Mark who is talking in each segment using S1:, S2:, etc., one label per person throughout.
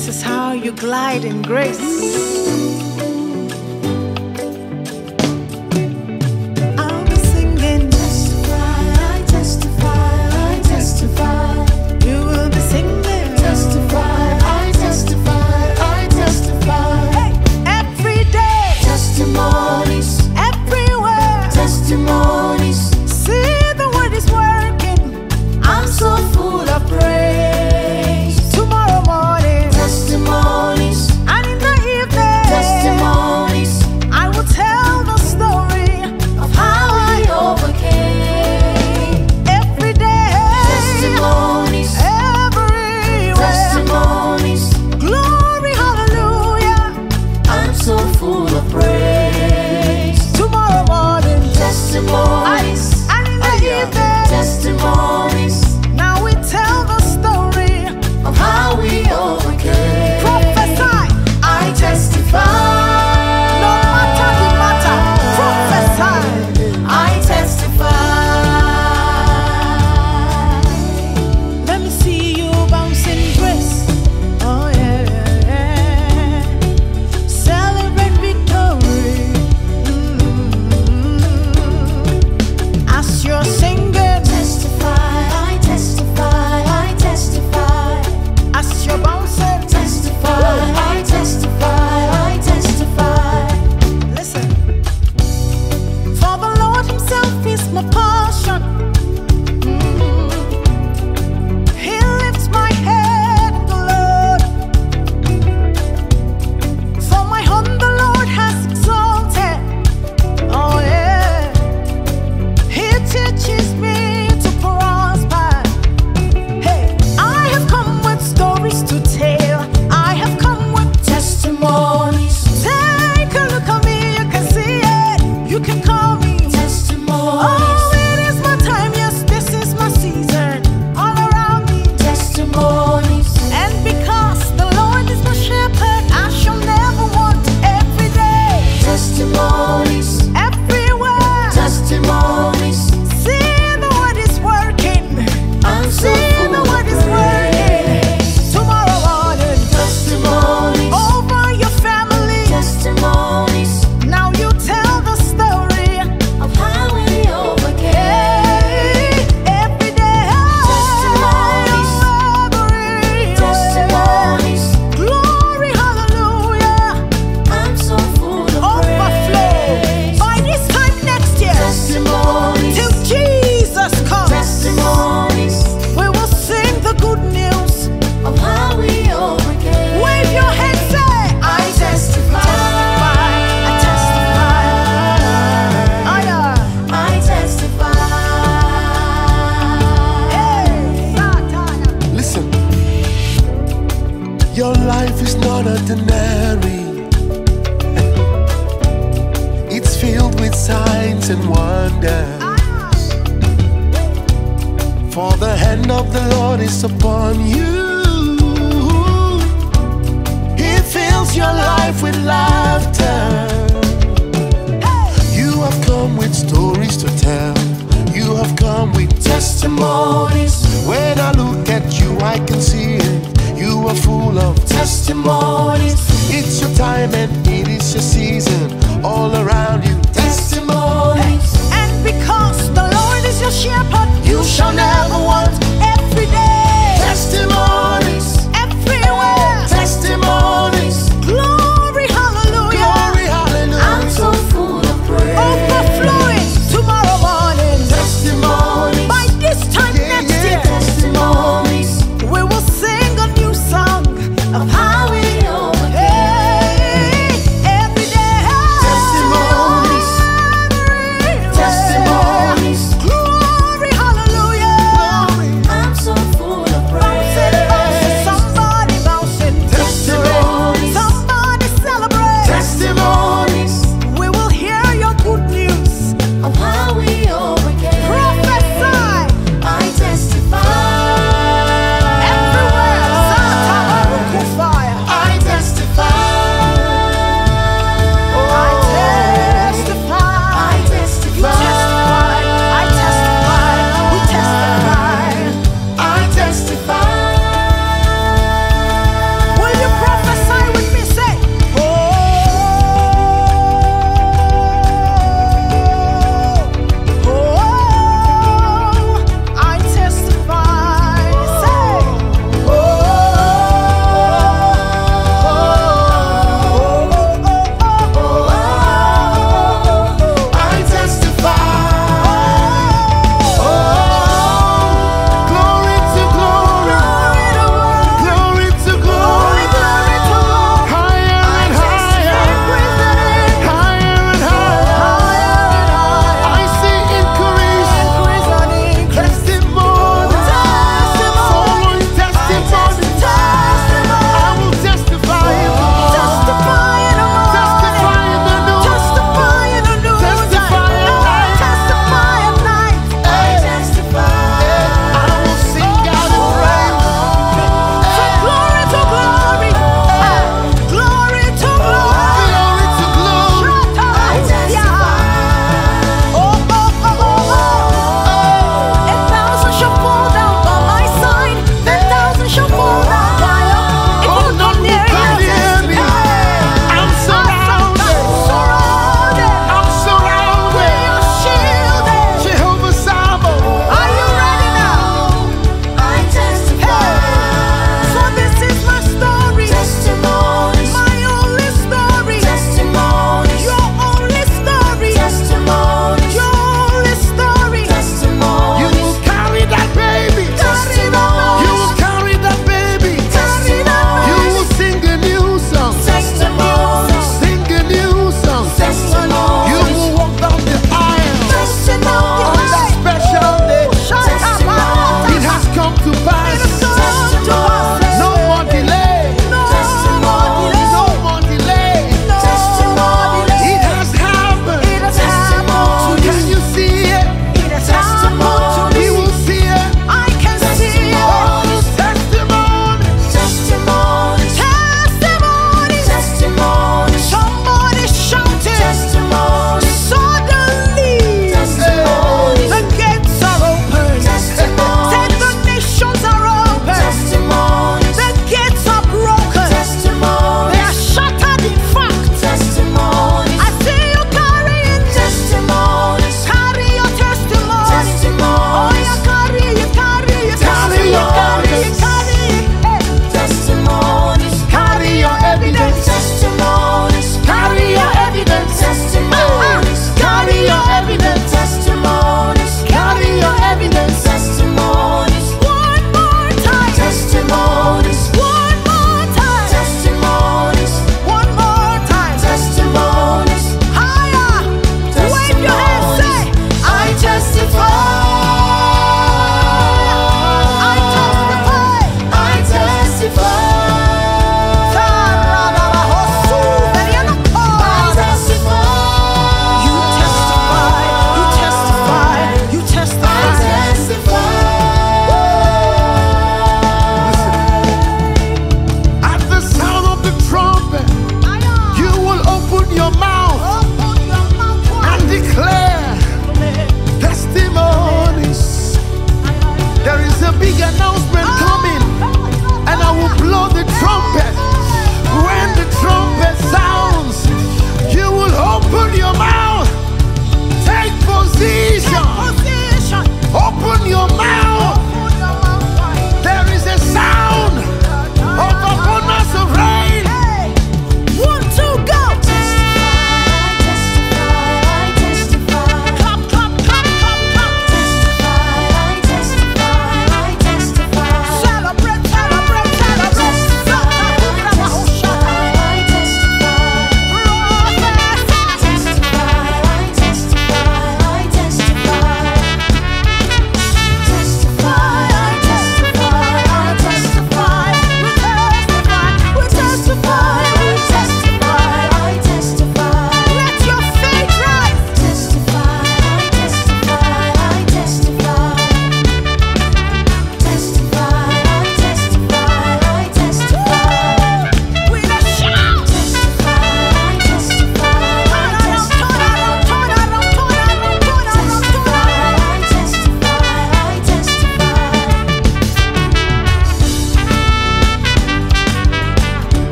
S1: This is how you glide in grace. I'll be singing, testify, I testify, I testify. You will be singing, testify, I testify, I testify. Hey, every day, testimonies, everywhere, testimonies. See, the word is working. I'm so full of praise. Tomorrow morning, testimonies, and in the evening, testimonies. I will tell the story of how I overcame. Every day, testimonies, everywhere, testimonies. Glory, hallelujah. I'm so full of praise. Tomorrow morning, testimonies, and in the evening, testimonies. Now we tell the story of how we overcame. Prophesy, I testify. No matter the matter, prophesy, I testify. Let me see you bouncing grace. Oh yeah, yeah. Celebrate victory. As you're singing, testify, I testify, I testify. As you're bouncing, testify, I testify, I testify. Listen, for the Lord Himself is my portion. He lifts my head in the Lord. For my home the Lord has exalted. Oh yeah. He teaches me to prosper. Hey, I have come with stories to tell. I have come with testimonies. Take a look at me, you can see it. You can call me testimonies. Oh, it is my time, yes, this is my season. All around me, testimonies. And because the Lord is my shepherd, I shall never want. Every day, testimonies, everywhere, testimonies. See, the word is working. I'm so the word is working. Tomorrow morning, testimonies. Over your family, testimonies. Now you tell the story of how we overcame. Every day, testimonies, testimonies. Glory, hallelujah. I'm so full of overflow. By this time next year, testimonies, till Jesus comes, testimonies. We will sing the good news of how we overcame. Wave your hands, say, I testify, I testify, I testify. Hey, Satana.
S2: Listen, your life is not ordinary. It's filled with signs and wonders. For the hand of the Lord is upon you. He fills your life with laughter. You have come with stories to tell. You have come with testimonies. When I look at you, I can see it. You are full of testimonies. It's your time and it is your season. All around you, testimonies.
S1: And because the Lord is your shepherd, you shall never want. Every day,
S2: Testimonies,
S1: everywhere,
S2: testimonies.
S1: glory, hallelujah.
S2: Glory, hallelujah.
S1: I'm so full of praise. Overflowing tomorrow morning.
S2: Testimonies.
S1: By this time next year,
S2: Testimonies.
S1: we will sing a new song of how we overcame.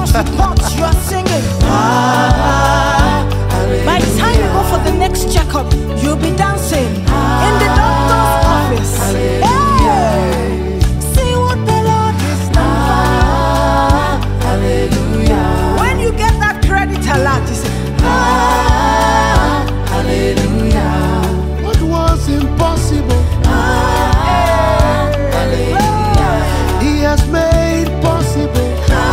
S1: doctor's report, you are singing. By the time you go for the next checkup, you'll be dancing in the doctor's office. Hey! See what the Lord has done.
S2: Hallelujah.
S1: When you get that credit alert, you say,
S2: Hallelujah. What was impossible, He has made possible.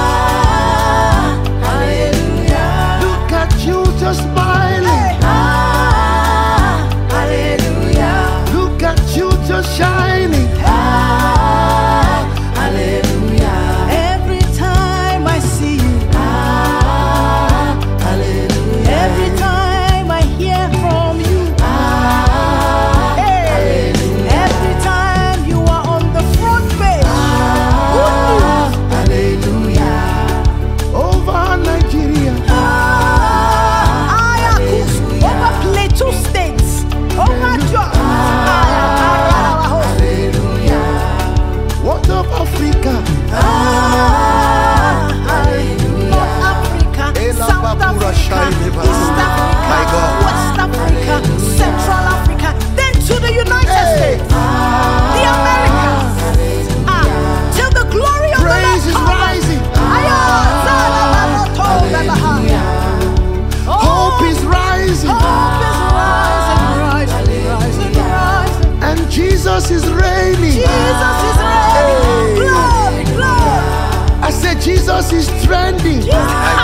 S1: hallelujah.
S2: Look at you just smiling.
S1: Hallelujah.
S2: Look at you just shining.
S1: Hallelujah. Every time I see you, hallelujah. Every time I hear from you, hey. Every time you are on the front page, good news.
S2: Hallelujah. Over Nigeria.
S1: Over Plateau states, over Jos.
S2: Hallelujah. What of Africa?
S1: North Africa, South Africa, East Africa,
S2: My God.
S1: West Africa, Central Africa, then to the United States, the Americas, till the glory of
S2: Praise
S1: the
S2: is
S1: Lord
S2: rising. Hope is rising.
S1: Hope is rising, rising, rising.
S2: And Jesus is reigning.
S1: Jesus is reigning.
S2: Hey.
S1: Glory, glory.
S2: I said Jesus is trending.
S1: Jesus